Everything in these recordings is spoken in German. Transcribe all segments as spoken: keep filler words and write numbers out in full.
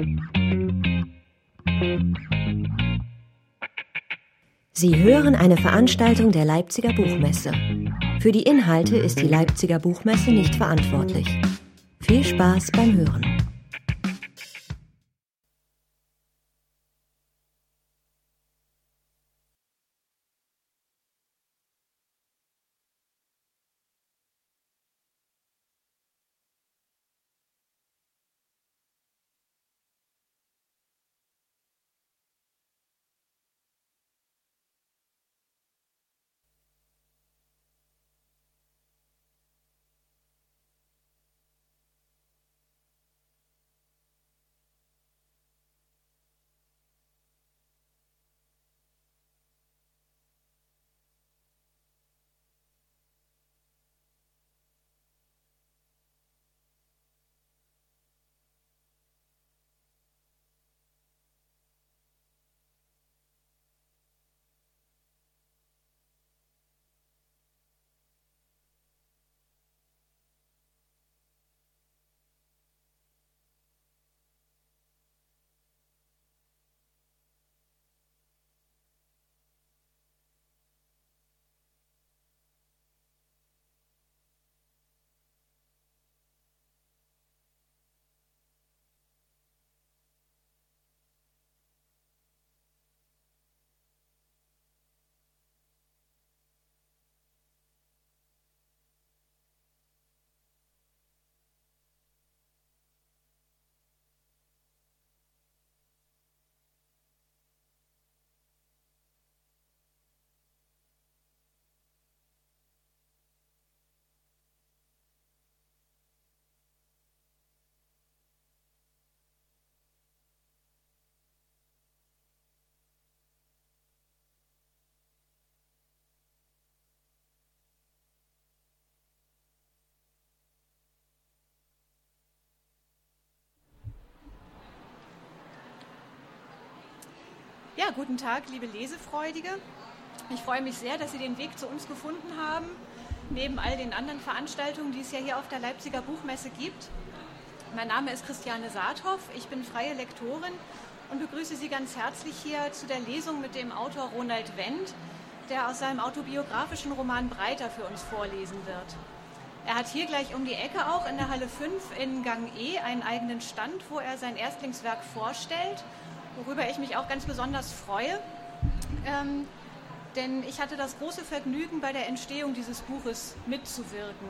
Sie hören eine Veranstaltung der Leipziger Buchmesse. Für die Inhalte ist die Leipziger Buchmesse nicht verantwortlich. Viel Spaß beim Hören. Ja, guten Tag, liebe Lesefreudige. Ich freue mich sehr, dass Sie den Weg zu uns gefunden haben, neben all den anderen Veranstaltungen, die es ja hier auf der Leipziger Buchmesse gibt. Mein Name ist Christiane Saathoff, ich bin freie Lektorin und begrüße Sie ganz herzlich hier zu der Lesung mit dem Autor Ronald Wendt, der aus seinem autobiografischen Roman Breiter für uns vorlesen wird. Er hat hier gleich um die Ecke auch in der Halle fünf in Gang E einen eigenen Stand, wo er sein Erstlingswerk vorstellt, worüber ich mich auch ganz besonders freue, ähm, denn ich hatte das große Vergnügen, bei der Entstehung dieses Buches mitzuwirken.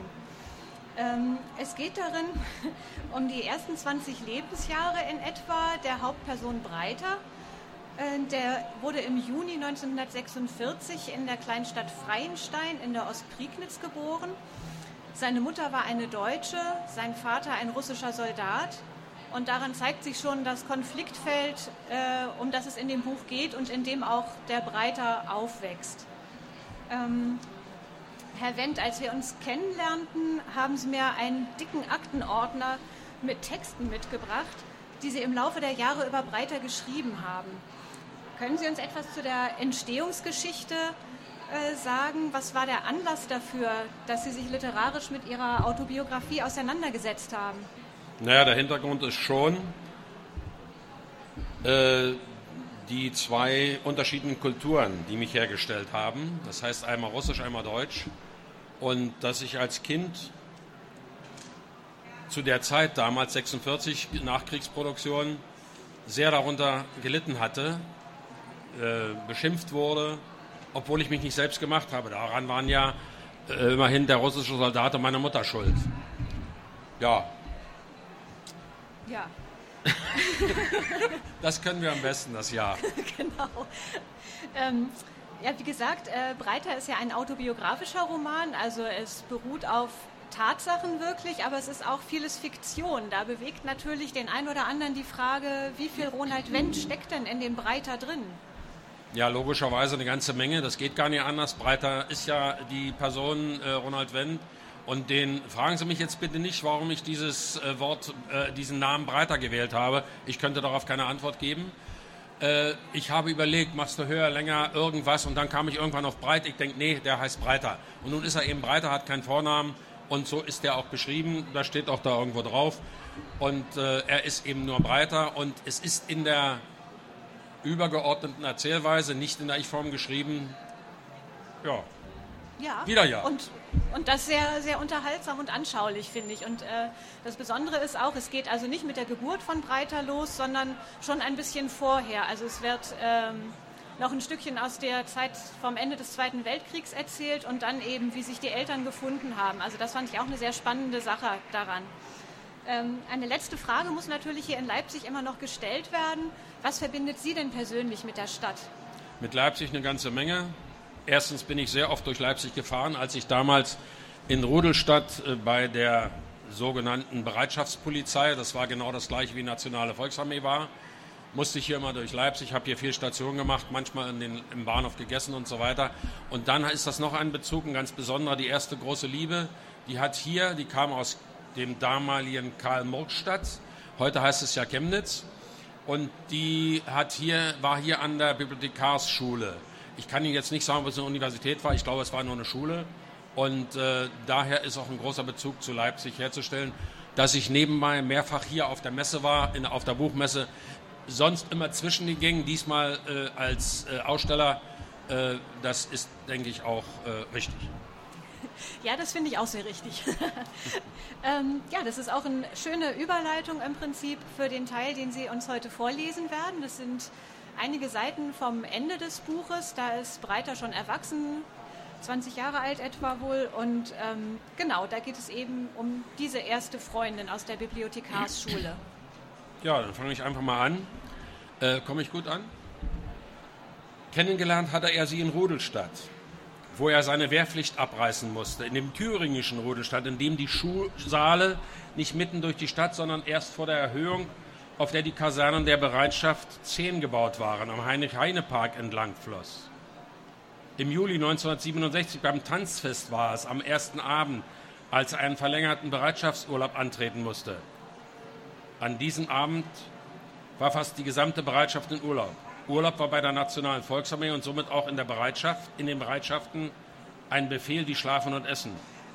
Ähm, es geht darin um die ersten zwanzig Lebensjahre in etwa der Hauptperson Breiter. Äh, der wurde im Juni neunzehnhundertsechsundvierzig in der Kleinstadt Freienstein in der Ostprignitz geboren. Seine Mutter war eine Deutsche, sein Vater ein russischer Soldat. Und daran zeigt sich schon das Konfliktfeld, äh, um das es in dem Buch geht und in dem auch der Breiter aufwächst. Ähm, Herr Wendt, als wir uns kennenlernten, haben Sie mir einen dicken Aktenordner mit Texten mitgebracht, die Sie im Laufe der Jahre über Breiter geschrieben haben. Können Sie uns etwas zu der Entstehungsgeschichte äh, sagen? Was war der Anlass dafür, dass Sie sich literarisch mit Ihrer Autobiografie auseinandergesetzt haben? Naja, der Hintergrund ist schon äh, die zwei unterschiedlichen Kulturen, die mich hergestellt haben. Das heißt einmal Russisch, einmal Deutsch. Und dass ich als Kind zu der Zeit, damals sechsundvierzig, Nachkriegsproduktion, sehr darunter gelitten hatte, äh, beschimpft wurde, obwohl ich mich nicht selbst gemacht habe. Daran waren ja äh, immerhin der russische Soldat und meine Mutter schuld. Ja. Ja. Das können wir am besten, das Jahr. Genau. Ähm, ja, wie gesagt, äh, Breiter ist ja ein autobiografischer Roman, also es beruht auf Tatsachen wirklich, aber es ist auch vieles Fiktion. Da bewegt natürlich den einen oder anderen die Frage, wie viel Ronald Wendt steckt denn in dem Breiter drin? Ja, logischerweise eine ganze Menge, das geht gar nicht anders. Breiter ist ja die Person äh, Ronald Wendt. Und den fragen Sie mich jetzt bitte nicht, warum ich dieses äh, Wort, äh, diesen Namen Breiter gewählt habe. Ich könnte darauf keine Antwort geben. Äh, ich habe überlegt, machst du höher, länger, irgendwas. Und dann kam ich irgendwann auf Breit. Ich denke, nee, der heißt Breiter. Und nun ist er eben Breiter, hat keinen Vornamen. Und so ist er auch beschrieben, das steht auch da irgendwo drauf. Und äh, er ist eben nur breiter und es ist in der übergeordneten Erzählweise, nicht in der Ich-Form geschrieben. Ja, ja. wieder ja. Und, und das sehr, sehr unterhaltsam und anschaulich, finde ich. Und äh, das Besondere ist auch, es geht also nicht mit der Geburt von Breiter los, sondern schon ein bisschen vorher. Also es wird ähm, noch ein Stückchen aus der Zeit vom Ende des Zweiten Weltkriegs erzählt und dann eben, wie sich die Eltern gefunden haben. Also das fand ich auch eine sehr spannende Sache daran. Ähm, eine letzte Frage muss natürlich hier in Leipzig immer noch gestellt werden. Was verbindet Sie denn persönlich mit der Stadt? Mit Leipzig eine ganze Menge. Erstens bin ich sehr oft durch Leipzig gefahren, als ich damals in Rudolstadt äh, bei der sogenannten Bereitschaftspolizei, das war genau das gleiche wie Nationale Volksarmee war, musste ich hier immer durch Leipzig, habe hier viel Stationen gemacht, manchmal in den, im Bahnhof gegessen und so weiter. Und dann ist das noch ein Bezug, ein ganz besonderer, die erste große Liebe, die hat hier, die kam aus dem damaligen Karl-Murk-Stadt, heute heißt es ja Chemnitz, und die hat hier, war hier an der Bibliothekarsschule. Ich kann Ihnen jetzt nicht sagen, ob es eine Universität war, ich glaube, es war nur eine Schule. Und äh, daher ist auch ein großer Bezug zu Leipzig herzustellen, dass ich nebenbei mehrfach hier auf der Messe war, in, auf der Buchmesse, sonst immer zwischen den Gängen, diesmal äh, als äh, Aussteller. Äh, das ist, denke ich, auch äh, richtig. Ja, das finde ich auch sehr richtig. ähm, ja, das ist auch eine schöne Überleitung im Prinzip für den Teil, den Sie uns heute vorlesen werden. Das sind einige Seiten vom Ende des Buches. Da ist Breiter schon erwachsen, zwanzig Jahre alt etwa wohl. Und ähm, genau, da geht es eben um diese erste Freundin aus der Bibliothekarsschule. Ja, dann fange ich einfach mal an. Äh, komme ich gut an? Kennengelernt hatte er sie in Rudolstadt, wo er seine Wehrpflicht abreißen musste, in dem thüringischen Rudolstadt, in dem die Schulsaale nicht mitten durch die Stadt, sondern erst vor der Erhöhung, auf der die Kasernen der Bereitschaft zehn gebaut waren, am Heinrich-Heine-Park entlang floss. Im Juli neunzehnhundertsiebenundsechzig beim Tanzfest war es, am ersten Abend, als er einen verlängerten Bereitschaftsurlaub antreten musste. An diesem Abend war fast die gesamte Bereitschaft in Urlaub. Urlaub war bei der Nationalen Volksarmee und somit auch in der Bereitschaft, in den Bereitschaften ein Befehl, die schlafen und essen.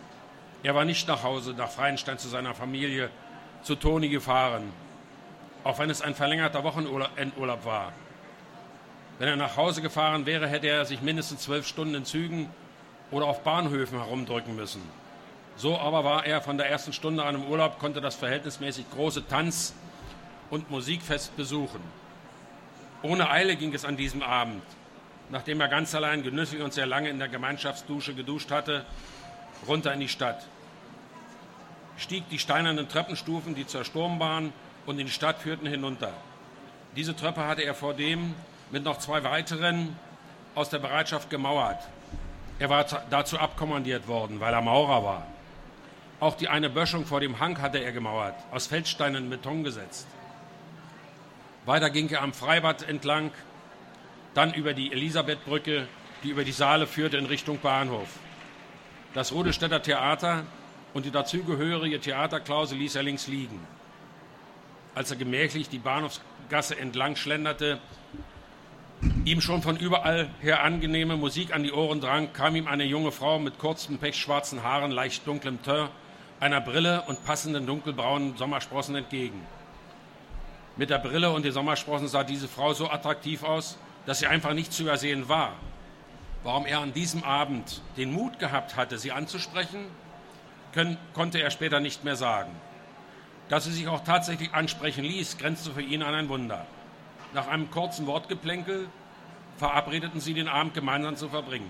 Er war nicht nach Hause, nach Freienstein zu seiner Familie, zu Toni gefahren, auch wenn es ein verlängerter Wochenendurlaub war. Wenn er nach Hause gefahren wäre, hätte er sich mindestens zwölf Stunden in Zügen oder auf Bahnhöfen herumdrücken müssen. So aber war er von der ersten Stunde an im Urlaub, konnte das verhältnismäßig große Tanz- und Musikfest besuchen. Ohne Eile ging es an diesem Abend, nachdem er ganz allein genüsslich und sehr lange in der Gemeinschaftsdusche geduscht hatte, runter in die Stadt. Stieg die steinernen Treppenstufen, die zur Sturmbahn und in die Stadt führten, hinunter. Diese Treppe hatte er vordem mit noch zwei weiteren aus der Bereitschaft gemauert. Er war dazu abkommandiert worden, weil er Maurer war. Auch die eine Böschung vor dem Hang hatte er gemauert, aus Feldsteinen in Beton gesetzt. Weiter ging er am Freibad entlang, dann über die Elisabethbrücke, die über die Saale führte in Richtung Bahnhof. Das Rudolstädter Theater und die dazugehörige Theaterklause ließ er links liegen. Als er gemächlich die Bahnhofsgasse entlang schlenderte, ihm schon von überall her angenehme Musik an die Ohren drang, kam ihm eine junge Frau mit kurzen, pechschwarzen Haaren, leicht dunklem Teint, einer Brille und passenden dunkelbraunen Sommersprossen entgegen. Mit der Brille und den Sommersprossen sah diese Frau so attraktiv aus, dass sie einfach nicht zu übersehen war. Warum er an diesem Abend den Mut gehabt hatte, sie anzusprechen, können, konnte er später nicht mehr sagen. Dass sie sich auch tatsächlich ansprechen ließ, grenzte für ihn an ein Wunder. Nach einem kurzen Wortgeplänkel verabredeten sie, den Abend gemeinsam zu verbringen.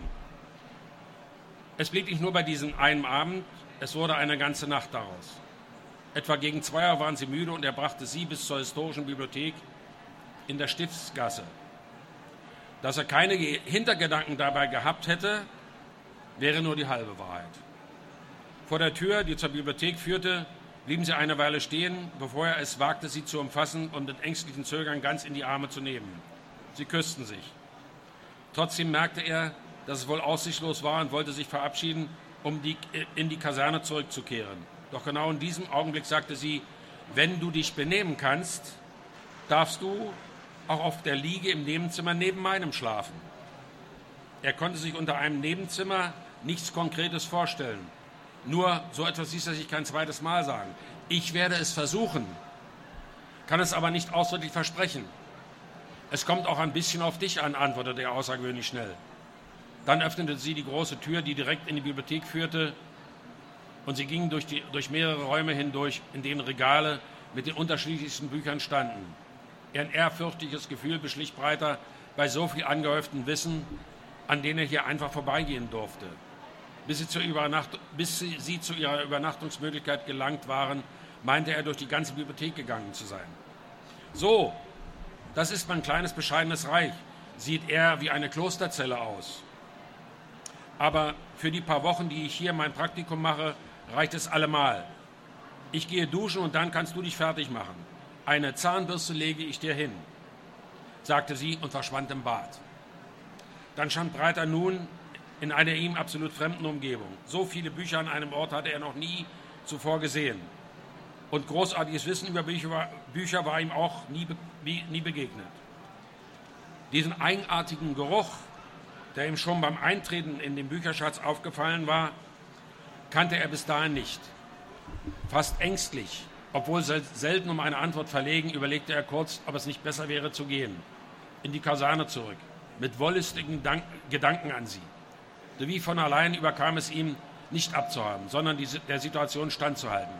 Es blieb nicht nur bei diesem einen Abend, es wurde eine ganze Nacht daraus. Etwa gegen zwei Uhr waren sie müde und er brachte sie bis zur historischen Bibliothek in der Stiftsgasse. Dass er keine Hintergedanken dabei gehabt hätte, wäre nur die halbe Wahrheit. Vor der Tür, die zur Bibliothek führte, blieben sie eine Weile stehen, bevor er es wagte, sie zu umfassen und mit ängstlichen Zögern ganz in die Arme zu nehmen. Sie küssten sich. Trotzdem merkte er, dass es wohl aussichtslos war und wollte sich verabschieden, um die, in die Kaserne zurückzukehren. Doch genau in diesem Augenblick sagte sie, wenn du dich benehmen kannst, darfst du auch auf der Liege im Nebenzimmer neben meinem schlafen. Er konnte sich unter einem Nebenzimmer nichts Konkretes vorstellen. Nur, so etwas ließ er sich kein zweites Mal sagen. Ich werde es versuchen, kann es aber nicht ausdrücklich versprechen. Es kommt auch ein bisschen auf dich an, antwortete er außergewöhnlich schnell. Dann öffnete sie die große Tür, die direkt in die Bibliothek führte, und sie gingen durch, die, durch mehrere Räume hindurch, in denen Regale mit den unterschiedlichsten Büchern standen. Ein ehrfürchtiges Gefühl beschlich Breiter bei so viel angehäuftem Wissen, an denen er hier einfach vorbeigehen durfte. Bis sie, zur Übernacht- bis sie, sie zu ihrer Übernachtungsmöglichkeit gelangt waren, meinte er, durch die ganze Bibliothek gegangen zu sein. So, das ist mein kleines, bescheidenes Reich. Sieht eher wie eine Klosterzelle aus. Aber für die paar Wochen, die ich hier mein Praktikum mache, reicht es allemal. Ich gehe duschen und dann kannst du dich fertig machen. Eine Zahnbürste lege ich dir hin, sagte sie und verschwand im Bad. Dann stand Breiter nun in einer ihm absolut fremden Umgebung. So viele Bücher an einem Ort hatte er noch nie zuvor gesehen. Und großartiges Wissen über Bücher war, Bücher war ihm auch nie, nie begegnet. Diesen eigenartigen Geruch, der ihm schon beim Eintreten in den Bücherschatz aufgefallen war, kannte er bis dahin nicht. Fast ängstlich, obwohl selten um eine Antwort verlegen, überlegte er kurz, ob es nicht besser wäre zu gehen. In die Kaserne zurück, mit wollüstigen Dank- Gedanken an sie. Wie von allein überkam es ihm, nicht abzuhaben, sondern die, der Situation standzuhalten.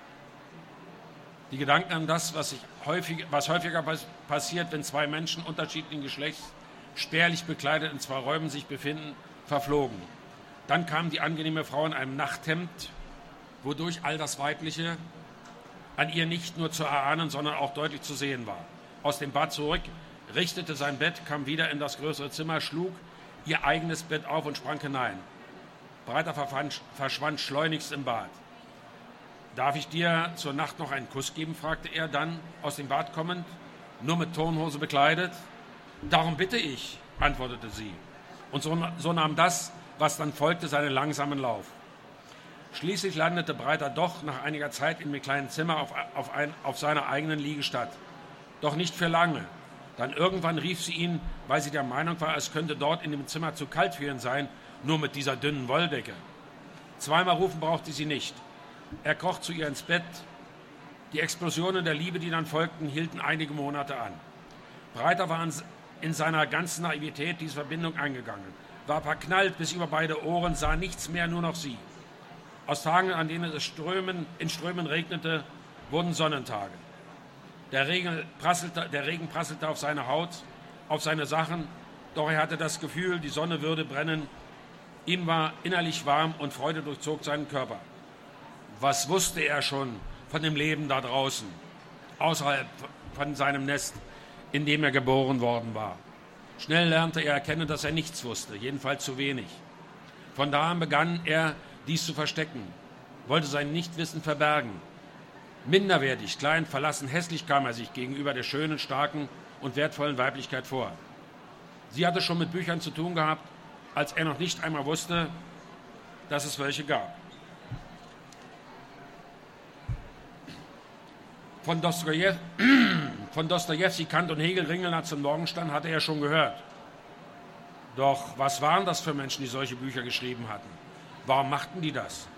Die Gedanken an das, was, sich häufig, was häufiger passiert, wenn zwei Menschen unterschiedlichen Geschlechts spärlich bekleidet in zwei Räumen sich befinden, verflogen. Dann kam die angenehme Frau in einem Nachthemd, wodurch all das Weibliche an ihr nicht nur zu erahnen, sondern auch deutlich zu sehen war. Aus dem Bad zurück, richtete sein Bett, kam wieder in das größere Zimmer, schlug ihr eigenes Bett auf und sprang hinein. Breiter verschwand schleunigst im Bad. »Darf ich dir zur Nacht noch einen Kuss geben?« fragte er dann, aus dem Bad kommend, nur mit Turnhose bekleidet. »Darum bitte ich«, antwortete sie. Und so, so nahm das, was dann folgte, seinen langsamen Lauf. Schließlich landete Breiter doch nach einiger Zeit in dem kleinen Zimmer auf, auf, ein, auf seiner eigenen Liegestatt. Doch nicht für lange. Dann irgendwann rief sie ihn, weil sie der Meinung war, es könnte dort in dem Zimmer zu kalt für ihn sein, nur mit dieser dünnen Wolldecke. Zweimal rufen brauchte sie nicht. Er kroch zu ihr ins Bett. Die Explosionen der Liebe, die dann folgten, hielten einige Monate an. Breiter war in seiner ganzen Naivität diese Verbindung eingegangen, war verknallt bis über beide Ohren, sah nichts mehr, nur noch sie. Aus Tagen, an denen es Strömen, in Strömen regnete, wurden Sonnentage. Der Regen, prasselte, der Regen prasselte auf seine Haut, auf seine Sachen, doch er hatte das Gefühl, die Sonne würde brennen. Ihm war innerlich warm und Freude durchzog seinen Körper. Was wusste er schon von dem Leben da draußen, außerhalb von seinem Nest, in dem er geboren worden war? Schnell lernte er erkennen, dass er nichts wusste, jedenfalls zu wenig. Von da an begann er, dies zu verstecken, wollte sein Nichtwissen verbergen. Minderwertig, klein, verlassen, hässlich kam er sich gegenüber der schönen, starken und wertvollen Weiblichkeit vor. Sie hatte schon mit Büchern zu tun gehabt, als er noch nicht einmal wusste, dass es welche gab. Von Dostojewski, von Dostojewski, Kant und Hegel, Ringelnatz und Morgenstern hatte er schon gehört. Doch was waren das für Menschen, die solche Bücher geschrieben hatten? Warum machten die das?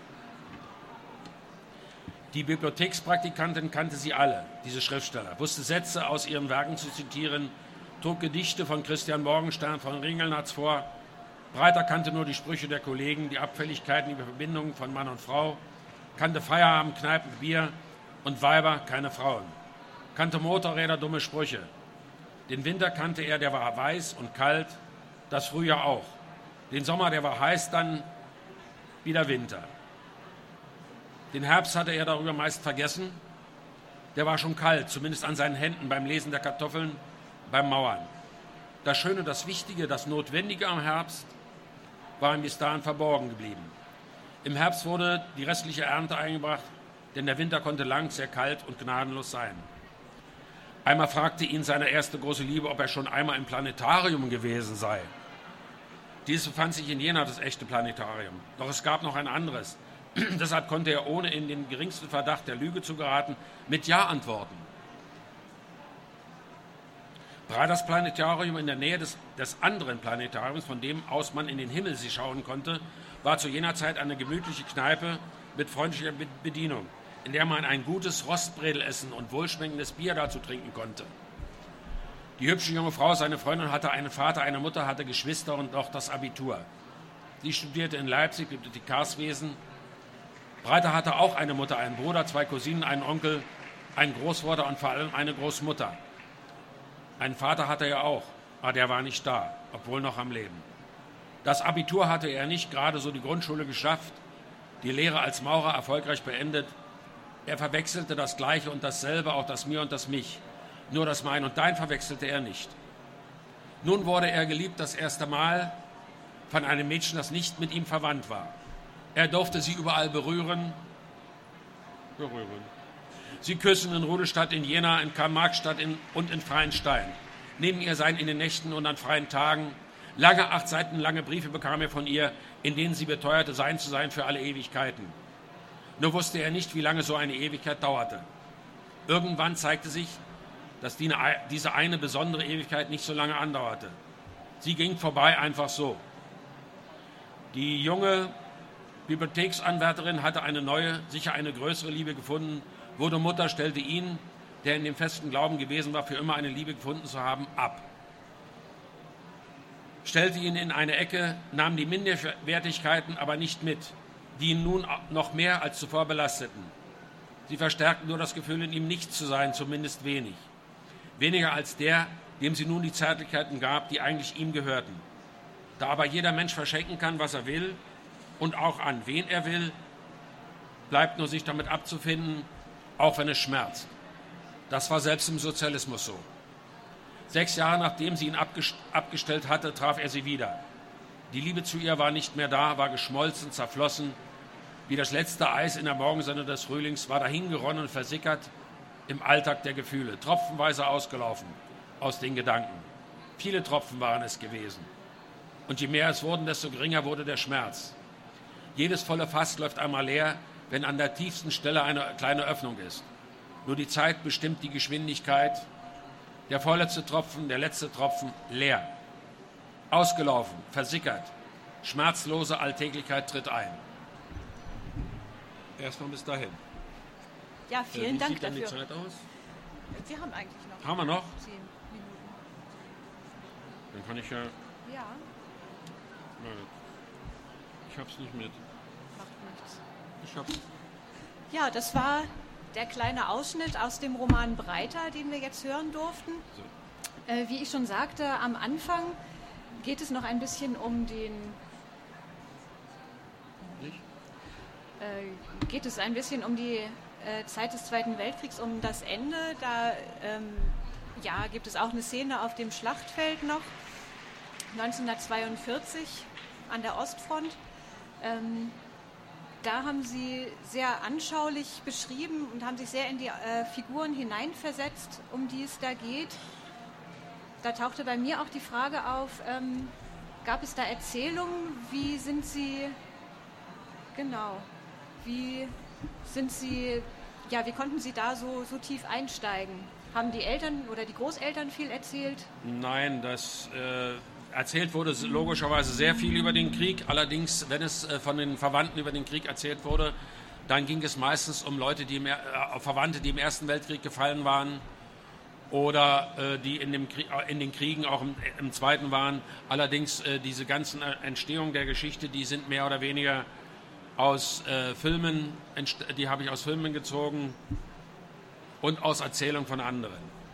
Die Bibliothekspraktikantin kannte sie alle, diese Schriftsteller, wusste Sätze aus ihren Werken zu zitieren, trug Gedichte von Christian Morgenstern, von Ringelnatz vor. Breiter kannte nur die Sprüche der Kollegen, die Abfälligkeiten über Verbindungen von Mann und Frau, kannte Feierabend, Kneipen, Bier und Weiber, keine Frauen, kannte Motorräder, dumme Sprüche. Den Winter kannte er, der war weiß und kalt, das Frühjahr auch. Den Sommer, der war heiß, dann wieder Winter. Den Herbst hatte er darüber meist vergessen. Der war schon kalt, zumindest an seinen Händen beim Lesen der Kartoffeln, beim Mauern. Das Schöne, das Wichtige, das Notwendige am Herbst war ihm bis dahin verborgen geblieben. Im Herbst wurde die restliche Ernte eingebracht, denn der Winter konnte lang, sehr kalt und gnadenlos sein. Einmal fragte ihn seine erste große Liebe, ob er schon einmal im Planetarium gewesen sei. Dieses befand sich in Jena, das echte Planetarium. Doch es gab noch ein anderes. Deshalb konnte er, ohne in den geringsten Verdacht der Lüge zu geraten, mit Ja antworten. Breiters Planetarium in der Nähe des, des anderen Planetariums, von dem aus man in den Himmel sie schauen konnte, war zu jener Zeit eine gemütliche Kneipe, mit freundlicher Bedienung, in der man ein gutes Rostbredelessen und wohlschmeckendes Bier dazu trinken konnte. Die hübsche junge Frau, seine Freundin, hatte einen Vater, eine Mutter, hatte Geschwister und noch das Abitur. Sie studierte in Leipzig Bibliothekarswesen. Breiter hatte auch eine Mutter, einen Bruder, zwei Cousinen, einen Onkel, einen Großvater und vor allem eine Großmutter. Einen Vater hatte er auch, aber der war nicht da, obwohl noch am Leben. Das Abitur hatte er nicht, gerade so die Grundschule geschafft, die Lehre als Maurer erfolgreich beendet. Er verwechselte das Gleiche und dasselbe, auch das Mir und das Mich. Nur das Mein und Dein verwechselte er nicht. Nun wurde er geliebt das erste Mal von einem Mädchen, das nicht mit ihm verwandt war. Er durfte sie überall berühren. Berühren. Sie küssen in Rudolstadt, in Jena, in Karl-Marx-Stadt in, und in Freienstein. Neben ihr sein in den Nächten und an freien Tagen. Lange, acht Seiten lange Briefe bekam er von ihr, in denen sie beteuerte, sein zu sein für alle Ewigkeiten. Nur wusste er nicht, wie lange so eine Ewigkeit dauerte. Irgendwann zeigte sich, dass die, diese eine besondere Ewigkeit nicht so lange andauerte. Sie ging vorbei einfach so. Die junge Bibliotheksanwärterin hatte eine neue, sicher eine größere Liebe gefunden, wurde Mutter, stellte ihn, der in dem festen Glauben gewesen war, für immer eine Liebe gefunden zu haben, ab. Stellte ihn in eine Ecke, nahm die Minderwertigkeiten aber nicht mit, die ihn nun noch mehr als zuvor belasteten. Sie verstärkten nur das Gefühl, in ihm nichts zu sein, zumindest wenig. Weniger als der, dem sie nun die Zärtlichkeiten gab, die eigentlich ihm gehörten. Da aber jeder Mensch verschenken kann, was er will und auch an wen er will, bleibt nur sich damit abzufinden, auch wenn es schmerzt. Das war selbst im Sozialismus so. Sechs Jahre nachdem sie ihn abgestellt hatte, traf er sie wieder. Die Liebe zu ihr war nicht mehr da, war geschmolzen, zerflossen. Wie das letzte Eis in der Morgensonne des Frühlings war dahingeronnen und versickert im Alltag der Gefühle, tropfenweise ausgelaufen aus den Gedanken. Viele Tropfen waren es gewesen. Und je mehr es wurden, desto geringer wurde der Schmerz. Jedes volle Fass läuft einmal leer, wenn an der tiefsten Stelle eine kleine Öffnung ist. Nur die Zeit bestimmt die Geschwindigkeit. Der vorletzte Tropfen, der letzte Tropfen, leer. Ausgelaufen, versickert. Schmerzlose Alltäglichkeit tritt ein. Erstmal bis dahin. Ja, vielen Wie Dank sieht denn dafür. die Zeit aus? Wir haben eigentlich noch. Haben wir noch? Zehn Minuten. Dann kann ich ja... Ja, Nein, ich hab's nicht mit. macht nichts. Ich hab's. Ja, das war der kleine Ausschnitt aus dem Roman Breiter, den wir jetzt hören durften. So. Äh, wie ich schon sagte, am Anfang geht es noch ein bisschen um den... Nicht? Äh, geht es ein bisschen um die äh, Zeit des Zweiten Weltkriegs, um das Ende. Da ähm, ja, gibt es auch eine Szene auf dem Schlachtfeld noch, neunzehnhundertzweiundvierzig an der Ostfront. Ähm, da haben sie sehr anschaulich beschrieben und haben sich sehr in die äh, Figuren hineinversetzt, um die es da geht. Da tauchte bei mir auch die Frage auf, ähm, gab es da Erzählungen, wie sind sie, genau, wie sind sie, ja, wie konnten sie da so, so tief einsteigen? Haben die Eltern oder die Großeltern viel erzählt? Nein, das äh, erzählt wurde logischerweise sehr viel über den Krieg. Allerdings, wenn es äh, von den Verwandten über den Krieg erzählt wurde, dann ging es meistens um Leute, die im, äh, Verwandte, die im Ersten Weltkrieg gefallen waren oder äh, die in, dem Krieg, in den Kriegen auch im, im Zweiten waren. Allerdings äh, diese ganzen Entstehungen der Geschichte, die sind mehr oder weniger aus äh, Filmen, die habe ich aus Filmen gezogen und aus Erzählungen von anderen.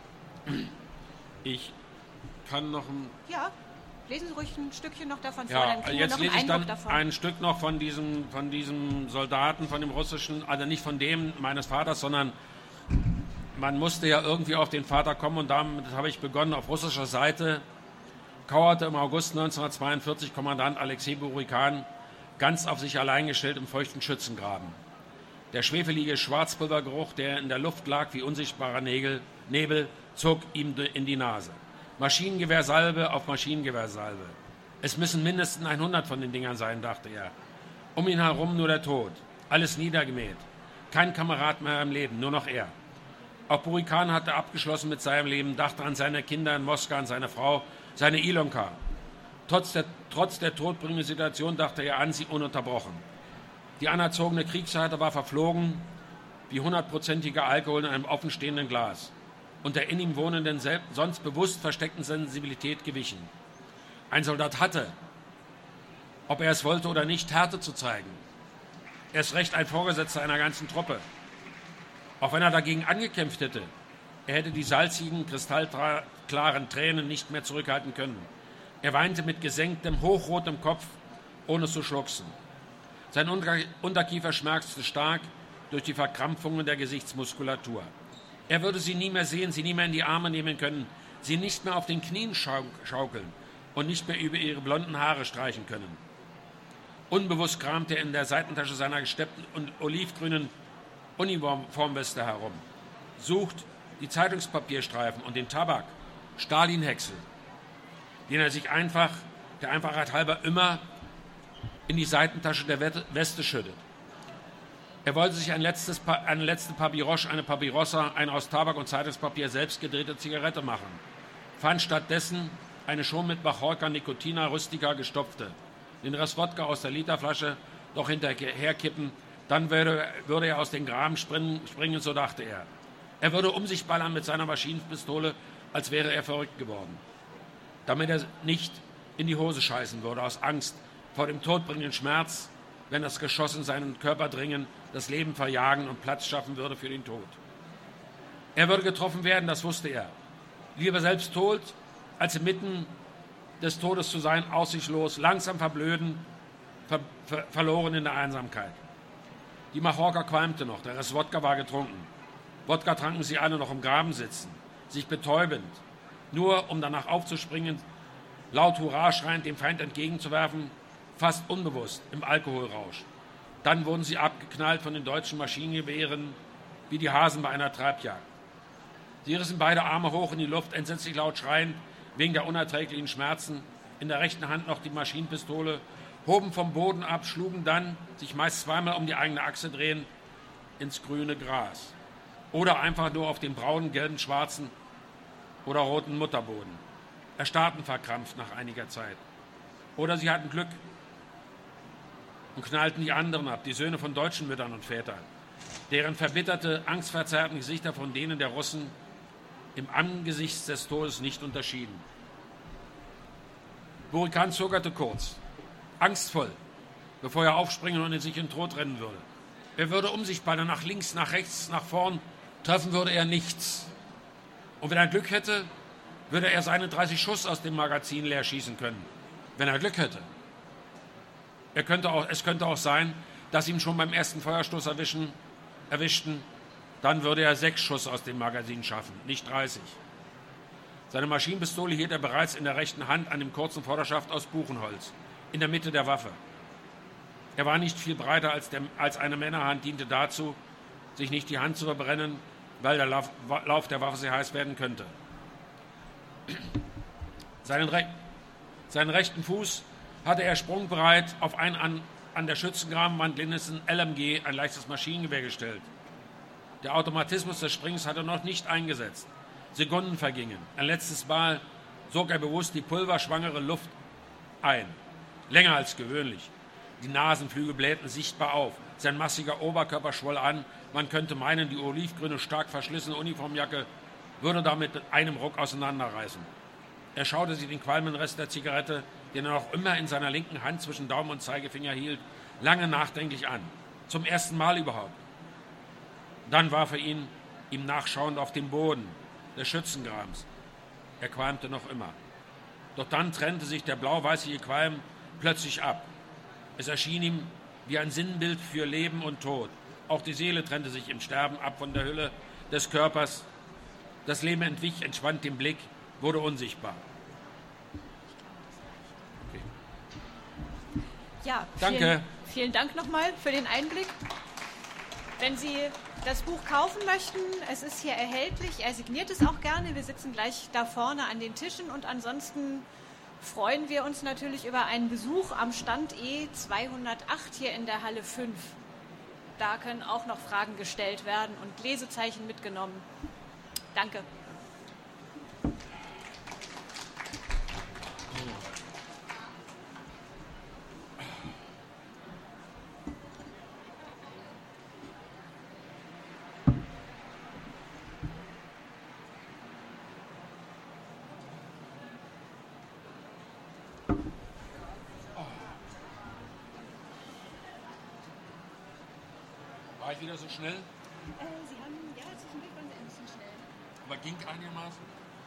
Ich kann noch ein... Ja, lesen Sie ruhig ein Stückchen noch davon vor, Ja, dann kriegen jetzt wir noch lese einen ich dann Eindruck davon. ein Stück noch von diesem, von diesem Soldaten, von dem russischen, also nicht von dem meines Vaters, sondern man musste ja irgendwie auf den Vater kommen und damit habe ich begonnen auf russischer Seite. Kauerte im August neunzehnhundertzweiundvierzig Kommandant Alexei Burikan ganz auf sich allein gestellt im feuchten Schützengraben. Der schwefelige Schwarzpulvergeruch, der in der Luft lag wie unsichtbarer Nebel, Nebel zog ihm in die Nase. Maschinengewehrsalbe auf Maschinengewehrsalbe. Es müssen mindestens hundert von den Dingern sein, dachte er. Um ihn herum nur der Tod. Alles niedergemäht. Kein Kamerad mehr im Leben, nur noch er. Auch Burikan hatte abgeschlossen mit seinem Leben, dachte an seine Kinder in Moskau, an seine Frau, seine Ilonka. Trotz der, trotz der todbringenden Situation dachte er an sie ununterbrochen. Die anerzogene Kriegshärte war verflogen wie hundertprozentiger Alkohol in einem offenstehenden Glas und der in ihm wohnenden, sonst bewusst versteckten Sensibilität gewichen. Ein Soldat hatte, ob er es wollte oder nicht, Härte zu zeigen. Erst recht ein Vorgesetzter einer ganzen Truppe. Auch wenn er dagegen angekämpft hätte, er hätte die salzigen, kristallklaren Tränen nicht mehr zurückhalten können. Er weinte mit gesenktem, hochrotem Kopf, ohne zu schluchzen. Sein Unterkiefer schmerzte stark durch die Verkrampfungen der Gesichtsmuskulatur. Er würde sie nie mehr sehen, sie nie mehr in die Arme nehmen können, sie nicht mehr auf den Knien schaukeln und nicht mehr über ihre blonden Haare streichen können. Unbewusst kramte er in der Seitentasche seiner gesteppten und olivgrünen Uniformweste herum, sucht die Zeitungspapierstreifen und den Tabak, Stalinhäcksel, den er sich einfach, der Einfachheit halber, immer in die Seitentasche der Weste schüttet. Er wollte sich ein letztes, eine letzte Papyrus, eine Papyrossa, eine aus Tabak und Zeitungspapier selbst gedrehte Zigarette machen, fand stattdessen eine schon mit Machorka, Nikotina, Rustica gestopfte, den Rest Wodka aus der Literflasche doch hinterherkippen, dann würde, würde er aus den Graben springen, springen, so dachte er. Er würde um sich ballern mit seiner Maschinenpistole, als wäre er verrückt geworden, damit er nicht in die Hose scheißen würde, aus Angst vor dem todbringenden Schmerz, wenn das Geschoss in seinen Körper dringen, das Leben verjagen und Platz schaffen würde für den Tod. Er würde getroffen werden, das wusste er. Lieber selbst tot, als inmitten des Todes zu sein, aussichtslos, langsam verblöden, ver, ver, verloren in der Einsamkeit. Die Machorka qualmte noch, der Rest Wodka war getrunken. Wodka tranken sie alle noch im Graben sitzen, sich betäubend, nur um danach aufzuspringen, laut Hurra schreiend dem Feind entgegenzuwerfen, fast unbewusst im Alkoholrausch. Dann wurden sie abgeknallt von den deutschen Maschinengewehren wie die Hasen bei einer Treibjagd. Sie rissen beide Arme hoch in die Luft, entsetzlich laut schreiend, wegen der unerträglichen Schmerzen, in der rechten Hand noch die Maschinenpistole, hoben vom Boden ab, schlugen dann, sich meist zweimal um die eigene Achse drehen, ins grüne Gras. Oder einfach nur auf den braunen, gelben, schwarzen oder roten Mutterboden. Erstarrten verkrampft nach einiger Zeit. Oder sie hatten Glück und knallten die anderen ab, die Söhne von deutschen Müttern und Vätern, deren verbitterte, angstverzerrten Gesichter von denen der Russen im Angesicht des Todes nicht unterschieden. Burikan zögerte kurz, angstvoll, bevor er aufspringen und in sich in den Tod rennen würde. Er würde um sich ballern, nach links, nach rechts, nach vorn, treffen würde er nichts. Und wenn er Glück hätte, würde er seine dreißig Schuss aus dem Magazin leer schießen können. Wenn er Glück hätte. Er könnte auch, es könnte auch sein, dass ihm schon beim ersten Feuerstoß erwischen, erwischten, dann würde er sechs Schuss aus dem Magazin schaffen, nicht dreißig. Seine Maschinenpistole hielt er bereits in der rechten Hand an dem kurzen Vorderschaft aus Buchenholz, in der Mitte der Waffe. Er war nicht viel breiter als, der, als eine Männerhand, diente dazu, sich nicht die Hand zu verbrennen, weil der Lauf, Lauf der Waffe sehr heiß werden könnte. Seinen, Re- seinen rechten Fuß hatte er sprungbereit auf ein an, an der Schützengrabenwand lehnenden L M G, ein leichtes Maschinengewehr, gestellt. Der Automatismus des Springs hatte noch nicht eingesetzt. Sekunden vergingen. Ein letztes Mal sog er bewusst die pulverschwangere Luft ein. Länger als gewöhnlich. Die Nasenflügel blähten sichtbar auf. Sein massiger Oberkörper schwoll an. Man könnte meinen, die olivgrüne, stark verschlissene Uniformjacke würde damit mit einem Ruck auseinanderreißen. Er schaute sich den qualmenden Rest der Zigarette, den er noch immer in seiner linken Hand zwischen Daumen und Zeigefinger hielt, lange nachdenklich an. Zum ersten Mal überhaupt. Dann warf er ihn, ihm nachschauend, auf den Boden des Schützengrabens. Er qualmte noch immer. Doch dann trennte sich der blau-weißliche Qualm plötzlich ab. Es erschien ihm wie ein Sinnbild für Leben und Tod. Auch die Seele trennte sich im Sterben ab von der Hülle des Körpers. Das Leben entwich, entschwand dem Blick, wurde unsichtbar. Okay. Ja, Danke. Vielen, vielen Dank nochmal für den Einblick. Wenn Sie das Buch kaufen möchten, es ist hier erhältlich. Er signiert es auch gerne. Wir sitzen gleich da vorne an den Tischen. Und ansonsten freuen wir uns natürlich über einen Besuch am Stand E zweihundertacht hier in der Halle fünf. Da können auch noch Fragen gestellt werden und Lesezeichen mitgenommen. Danke. War ich wieder so schnell? Äh, Sie haben, ja, zwischendurch waren Sie ein bisschen schnell. Aber ging einigermaßen?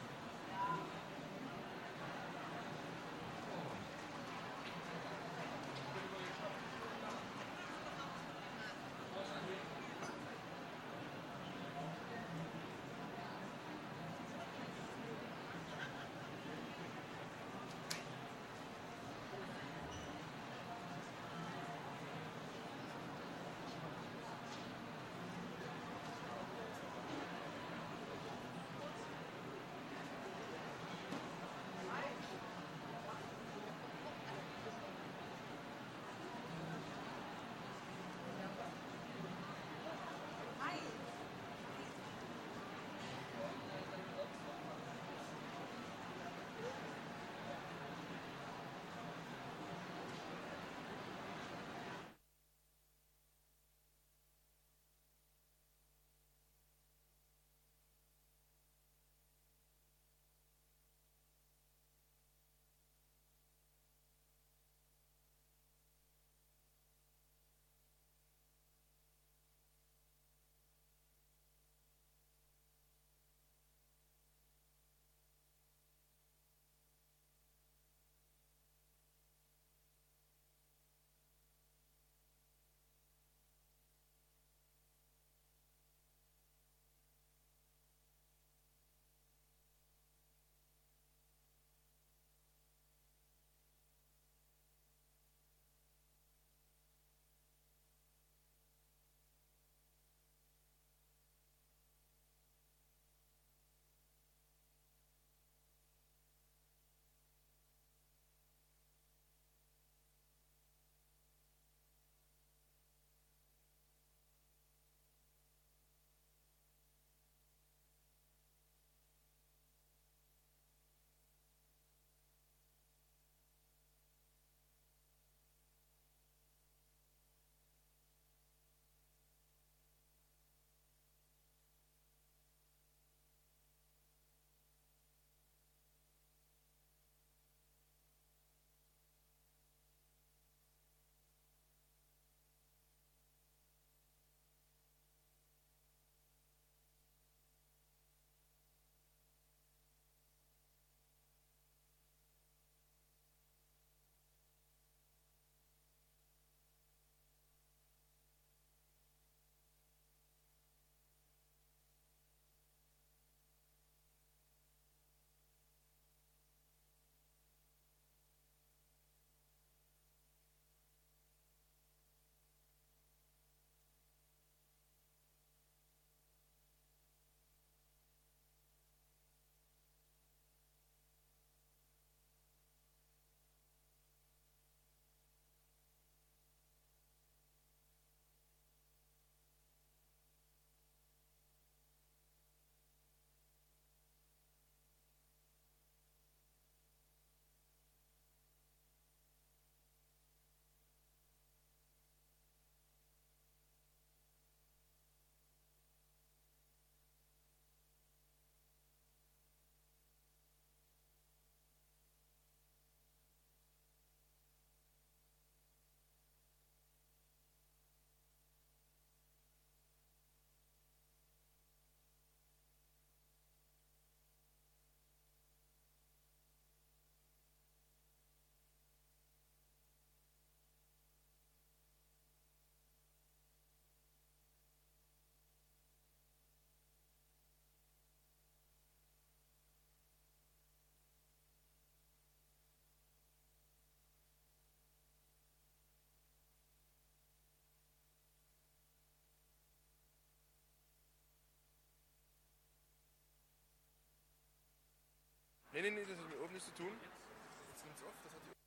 Nee, nee, nee, das hat mit oben nichts zu tun. Jetzt nimmt's auf, das hat die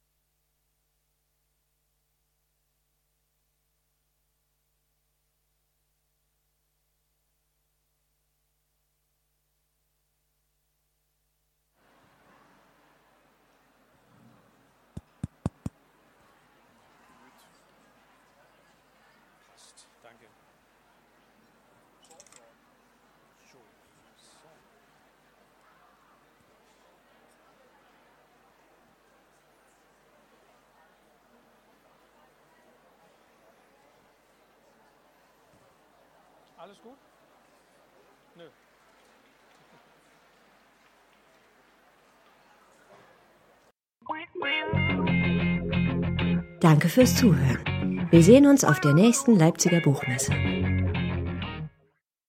Passt. Danke. So. So. Alles gut? Nö. Danke fürs Zuhören. Wir sehen uns auf der nächsten Leipziger Buchmesse.